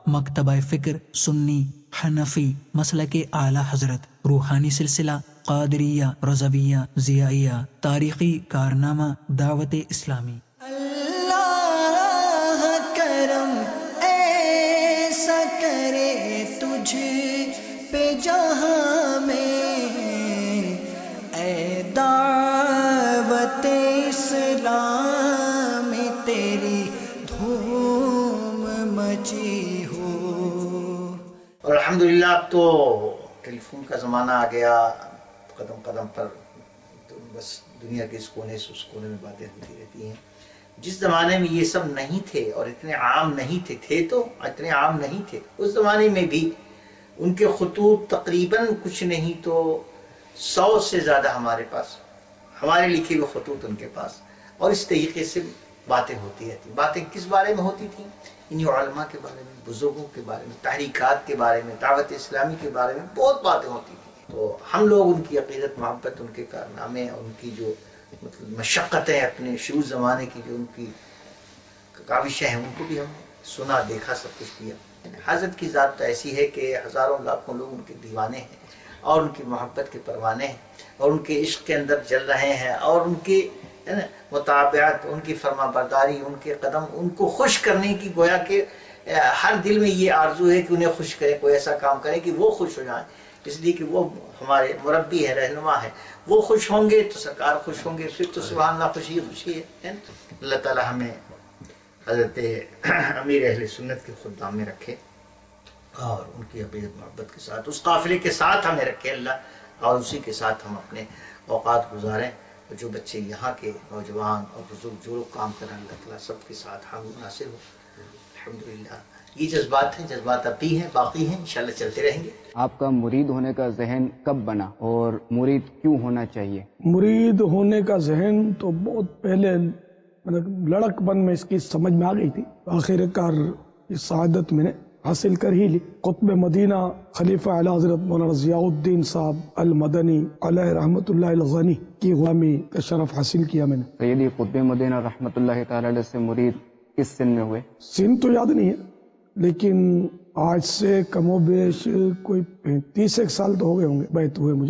مکتبہ فکر سنی حنفی مسلک اعلی حضرت، روحانی سلسلہ قادریہ رضویہ ضیائیہ، تاریخی کارنامہ دعوت اسلامی۔ اللہ کرم ایسا کرے تجھ پہ جہاں میں، اے دعوت اسلام تیری دھوم مچی ہو۔ اور الحمدللہ اب تو ٹیلی فون کا زمانہ آ گیا، قدم قدم پر تو بس دنیا کے اس کونے سے اس کونے میں باتیں ہوتی رہتی ہیں۔ جس زمانے میں یہ سب نہیں تھے اور اتنے عام نہیں تھے تو اتنے عام نہیں تھے، اس زمانے میں بھی ان کے خطوط تقریباً کچھ نہیں تو 100 سے زیادہ ہمارے پاس، ہمارے لکھے ہوئے خطوط ان کے پاس، اور اس طریقے سے باتیں ہوتی رہتی۔ باتیں کس بارے میں ہوتی تھیں؟ انہیں علماء کے بارے میں، بزرگوں کے بارے میں، تحریکات کے بارے میں، دعوت اسلامی کے بارے میں بہت باتیں ہوتی تھیں۔ تو ہم لوگ ان کی عقیدت محبت، ان کے کارنامے، ان کی جو مطلب مشقتیں، اپنے شروع زمانے کی جو ان کی کاوشیں ہیں، ان کو بھی ہم سنا، دیکھا، سب کچھ کیا۔ حضرت کی ذات تو ایسی ہے کہ ہزاروں لاکھوں لوگ ان کے دیوانے ہیں اور ان کی محبت کے پروانے ہیں اور ان کے عشق کے اندر جل رہے ہیں، اور ان کی متابعت، ان کی فرما برداری، ان کے قدم ان کو خوش کرنے کی، گویا کہ ہر دل میں یہ آرزو ہے کہ انہیں خوش کرے، کوئی ایسا کام کرے کہ وہ خوش ہو جائیں، اس لیے کہ وہ ہمارے مربی ہے، رہنما ہے۔ وہ خوش ہوں گے تو سرکار خوش ہوں گے، پھر تو سبحان اللہ خوشی خوشی ہے۔ اللہ تعالی ہمیں حضرت امیر اہل سنت کے خدام میں رکھے اور ان کی عقیدت محبت کے ساتھ اس قافلے کے ساتھ ہمیں رکھے اللہ، اور اسی کے ساتھ ہم اپنے اوقات گزاریں۔ اور جو بچے یہاں کے نوجوان اور بزرگ جو لوگ کام کریں، اللہ تعالیٰ سب کے ساتھ ہم مناسب ہو۔ الحمدللہ یہ جذبات ہیں، جذبات اب بھی ہیں، باقی ہیں، انشاءاللہ چلتے رہیں گے۔ آپ کا مرید ہونے کا ذہن کب بنا اور مرید کیوں ہونا چاہیے؟ مرید ہونے کا ذہن تو بہت پہلے لڑک پن میں اس کی سمجھ میں آ گئی تھی، آخر کار اس سعادت میں نے حاصل کر ہی لی۔ قطب مدینہ خلیفہ اعلی حضرت مولانا ضیاء الدین صاحب المدنی علیہ رحمۃ اللہ الغنی کی غلامی کا شرف حاصل کیا میں نے۔ سیدی قطب مدینہ رحمۃ اللہ تعالی علیہ سے مرید کس سن میں ہوئے؟ سن تو یاد نہیں ہے، لیکن آج سے کم و بیش کوئی 35 سال تو ہو گئے ہوں گے بیعت ہوئے مجھے،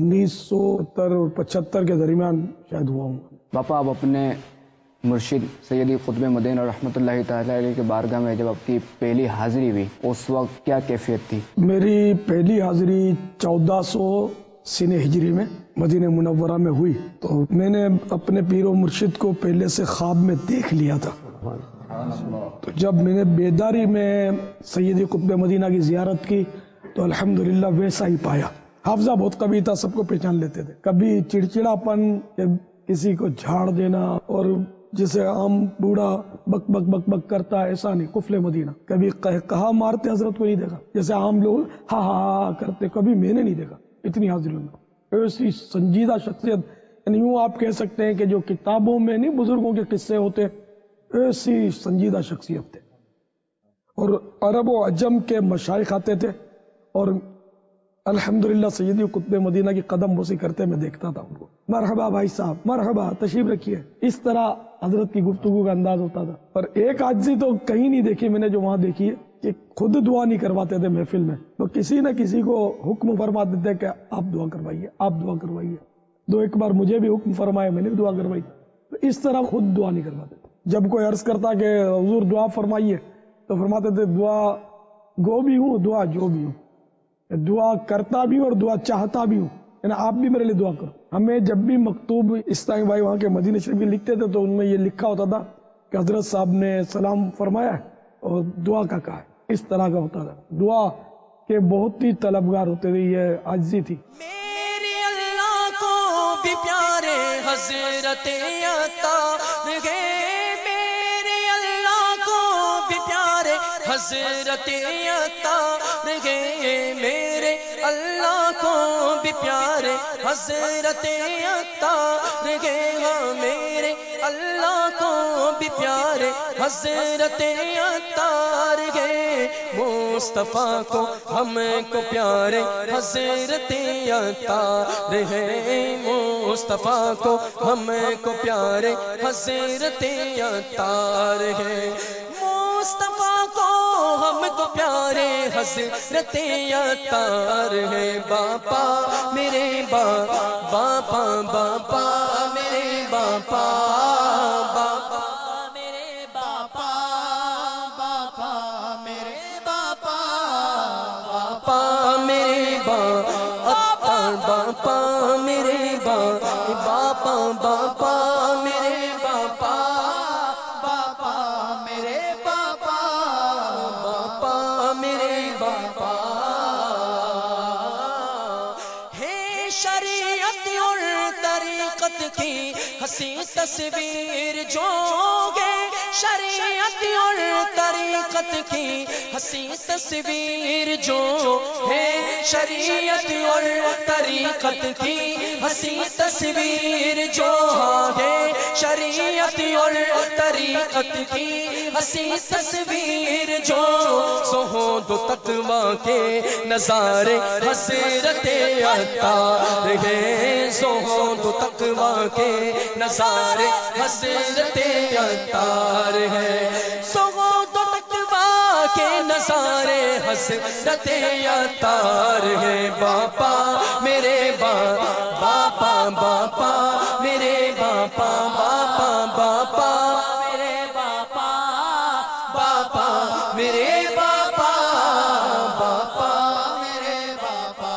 1970 اور 75 کے درمیان شاید ہوا ہوں۔ باپا آپ اپنے مرشد سیدی قطب مدینہ رحمۃ اللہ تعالی علیہ کے بارگاہ میں جب آپ کی پہلی حاضری ہوئی اس وقت کیا کیفیت تھی؟ میری پہلی حاضری 1400 سن ہجری میں مدینہ منورہ میں ہوئی، تو میں نے اپنے پیر و مرشد کو پہلے سے خواب میں دیکھ لیا تھا۔ تو جب میں نے بیداری میں سیدی قطب مدینہ کی زیارت کی تو الحمدللہ ویسا ہی پایا۔ حافظہ بہت قوی تھا، سب کو پہچان لیتے تھے، کبھی چڑچڑاپن، کسی کو جھاڑ دینا، اور جسے عام بوڑھا بک بک بک بک کرتا ہے ایسا نہیں، قفل مدینہ۔ کبھی کہا مارتے حضرت کو نہیں دیکھا، جیسے عام لوگ ہاں ہاں کرتے، کبھی میں نے نہیں دیکھا اتنی حاضریوں میں۔ ایسی سنجیدہ شخصیت، یعنی یوں آپ کہہ سکتے ہیں کہ جو کتابوں میں نہیں بزرگوں کے قصے ہوتے، ایسی سنجیدہ شخصیت تھے۔ اور عرب و عجم کے مشائخ آتے تھے اور الحمدللہ سیدی قطب مدینہ کی قدم بوسی کرتے میں دیکھتا تھا ان کو، مرحبا بھائی صاحب، مرحبا، تشریف رکھیے، اس طرح حضرت کی گفتگو کا انداز ہوتا تھا۔ اور ایک عاجزی تو کہیں نہیں دیکھی میں نے جو وہاں دیکھی ہے کہ خود دعا نہیں کرواتے تھے محفل میں، تو کسی نہ کسی کو حکم فرما دیتے کہ آپ دعا کروائیے، آپ دعا کروائیے۔ ایک بار مجھے بھی حکم فرمایا، میں نے بھی دعا کروائی۔ تو اس طرح خود دعا نہیں کرواتے تھے۔ جب کوئی عرض کرتا کہ حضور دعا فرمائیے تو فرماتے تھے دعا گو بھی ہوں، دعا جو بھی ہوں، دعا کرتا بھی ہوں اور دعا چاہتا بھی ہوں، یعنی آپ بھی میرے لیے دعا کرو۔ ہمیں جب بھی مکتوب اسلامی بھائی وہاں کے مدینہ شریف کے لکھتے تھے تو ان میں یہ لکھا ہوتا تھا کہ حضرت صاحب نے سلام فرمایا ہے اور دعا کا کہا ہے، اس طرح کا ہوتا تھا۔ دعا کے بہت ہی طلبگار ہوتے تھے، یہ عاجزی تھی۔ میرے اللہ کو بھی پیارے حضرت عطا گئے، میرے اللہ کو بھی پیارے حضرت عطا گئے، میرے اللہ کو بھی پیارے حضرت عطا گئے، میرے اللہ کو بھی پیارے حضرت عطا گئے، مصطفیٰ کو ہم کو پیارے حضرت عطا رہے، مصطفیٰ کو ہم کو پیارے حضرت عطا رہے، مصطفیٰ کو ہم کو پیارے حضرت عطار ہے باپا میرے باپا باپا میرے باپا باپا میرے باپا باپا میرے باپا باپا میرے باپا باپا میرے باپا باپا میرے باپا باپا میرے باپا باپا میرے باپا ہے شریعت اور طریقت کی ہنسی تصویر جو گے شریعت اور طریقت کی ہنسی تصویر جو ہے شریعت اور طریقت کی ہنسی تصویر جو ہے شریعت اور طریقت کی ہنسی تصویر جو زہد و تقویٰ کے نظارے حضرت عطار ہے زہد و تقویٰ کے نظارے حضرت عطار ہے زہد و تقویٰ کے نظارے حضرت عطار ہے باپا میرے باپا باپا میرے باپا باپا باپا میرے باپا باپا میرے باپا باپا میرے باپا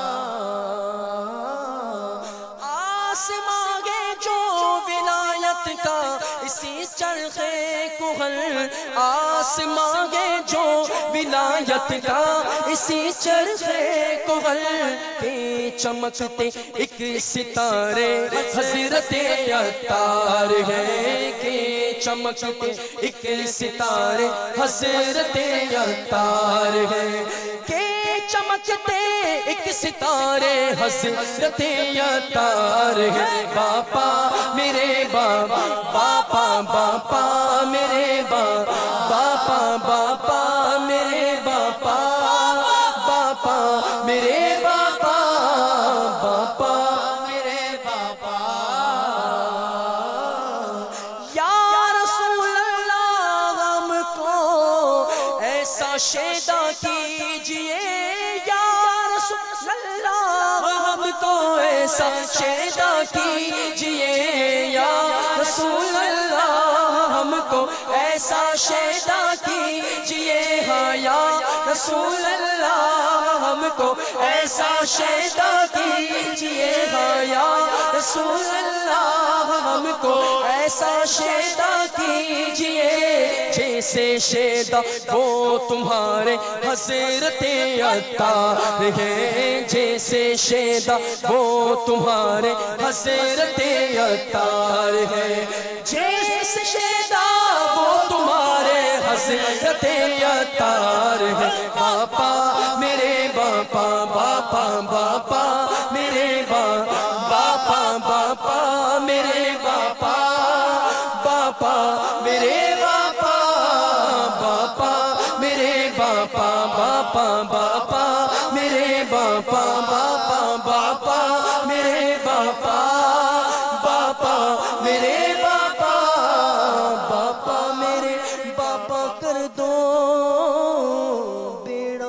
آسماں گے جو ولایت کا اسی چرخے کہل آسماں گے جو ولایت کا اسی چرخے کہل کے چمکتے ایک ستارے حضرت عطار ہے کہ چمکتے ایک ستارے حضرت عطار ہے کہ چمکتے ایک ستارے حضرت عطار ہے باپا میرے باپا باپا میرے باپا باپا میرے باپا باپا میرے باپا باپا میرے باپا یا رسول اللہ ہم کو ایسا شیدا کیجئے یا رسول اللہ ہم کو ایسا شیدا کیجئے یا رسول اللہ ہم کو ایسا شیدا کیجئے ہاں یا رسول اللہ ہم کو ایسا شیدا کیجئے ہاں یا رسول اللہ ہم کو ایسا شیدا کیجئے جیسے شیدا وہ تمہارے حضرت عطار ہے جیسے شیدا وہ تمہارے حضرت عطار ہے جیسے شیدا وہ تمہارے حضرت عطار ہے باپا میرے باپا باپا باپا میرے باپا باپا میرے باپا باپا میرے باپا باپا میرے باپا باپا باپا میرے باپا باپا باپا میرے باپا باپا میرے باپا باپا میرے باپا کر دو بیڑا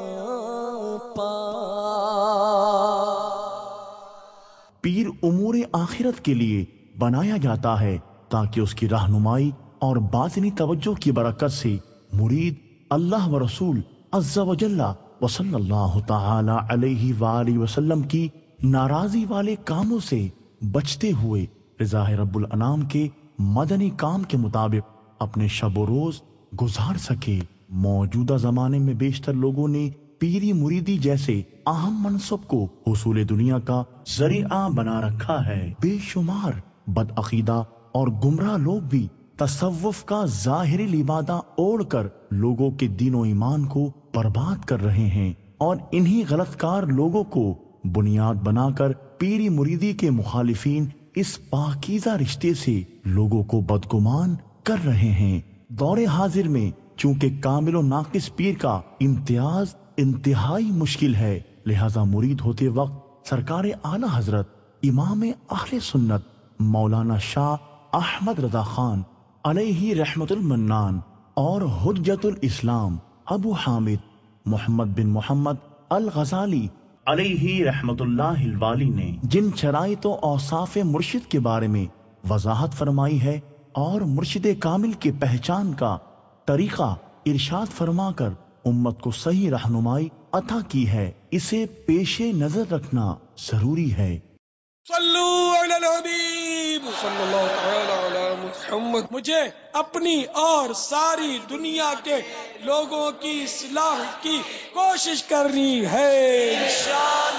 پیر امور آخرت کے لیے بنایا جاتا ہے تاکہ اس کی رہنمائی اور باطنی توجہ کی برکت سے مرید اللہ و رسول عز و جل و صلی اللہ تعالی علیہ وآلہ وسلم کی ناراضی والے کاموں سے بچتے ہوئے رضا رب الانام کے مدنی کام کے مطابق اپنے شب و روز گزار سکے۔ موجودہ زمانے میں بیشتر لوگوں نے پیری مریدی جیسے اہم منصب کو حصول دنیا کا ذریعہ بنا رکھا ہے۔ بے شمار بد عقیدہ اور گمراہ لوگ بھی تصوف کا ظاہری لبادہ اوڑھ کر لوگوں کے دین و ایمان کو برباد کر رہے ہیں، اور انہی غلط کار لوگوں کو بنیاد بنا کر پیری مریدی کے مخالفین اس پاکیزہ رشتے سے لوگوں کو بدگمان کر رہے ہیں۔ دور حاضر میں چونکہ کامل و ناقص پیر کا امتیاز انتہائی مشکل ہے، لہذا مرید ہوتے وقت سرکار اعلی حضرت امام اہل سنت مولانا شاہ احمد رضا خان علیہ رحمت المنان اور حجت الاسلام ابو حامد محمد بن محمد الغزالی علیہ رحمت اللہ الوالی نے جن شرائط و اوصاف مرشد کے بارے میں وضاحت فرمائی ہے اور مرشد کامل کی پہچان کا طریقہ ارشاد فرما کر امت کو صحیح رہنمائی عطا کی ہے، اسے پیش نظر رکھنا ضروری ہے۔ صلو علی الحبیب صلی اللہ تعالی علی محمد۔ مجھے اپنی اور ساری دنیا کے لوگوں کی اصلاح کی کوشش کرنی ہے۔